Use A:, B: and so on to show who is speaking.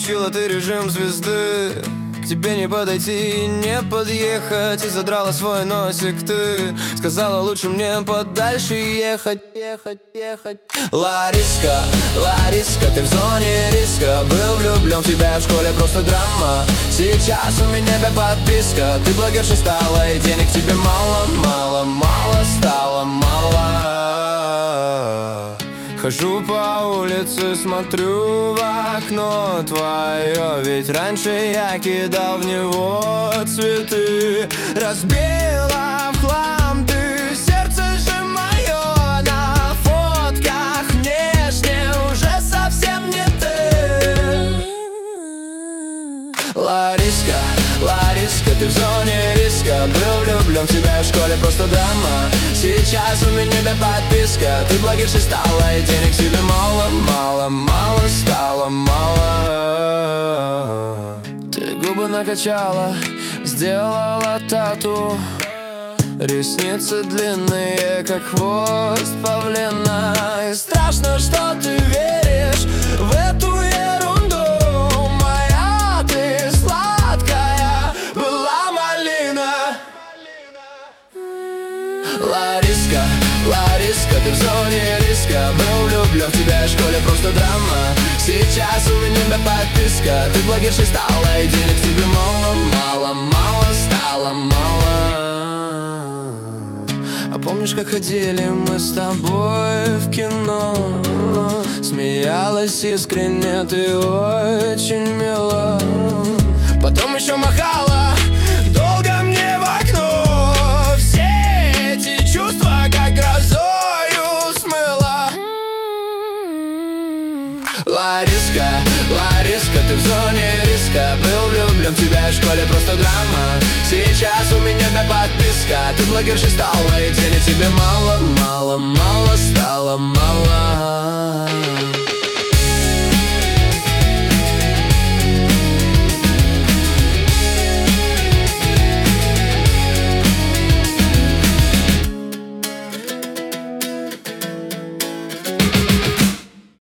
A: Включила ты режим звезды, к тебе не подойти, не подъехать. И задрала свой носик ты, сказала, лучше мне подальше ехать. Лариска, Лариска, ты в зоне риска. Был влюблен в тебя в школе, просто драма. Сейчас у меня опять подписка. Ты блогерша стала, и денег тебе мало, мало, мало стало, мало. Хожу по улице, смотрю в окно твое, ведь раньше я кидал в него цветы. Разбила в хлам ты сердце же мое, на фотках внешне уже совсем не ты. Лариска, Лариска, ты в зоне риска. Был влюблен в тебя в школе, просто драма. Сейчас у меня опять подписка. Ты блогершей стала, и денег тебе мало, мало, мало стало, мало. Ты губы накачала, сделала тату. Ресницы длинные, как хвост павлина. И страшно, что ты веришь в эту ерунду. Моя ты сладкая была малина. Лариска, Лариска, ты в зоне риска. Был влюблен в тебя в школе, просто драма. Сейчас у меня опять подписка. Ты блогершей стала, и денег тебе мало, мало, мало стало, мало. А помнишь, как ходили мы с тобой в кино? Смеялась искренне, ты очень мила. Потом еще махала долго мне в окно. Все эти чувства как грозою смыла. Лариска, Лариска, ты в зоне риска. Был влюблен в тебя в школе, просто драма. Сейчас у меня опять подписка. Ты блогершей стала, и денег тебе мало, мало, мало стало, мало.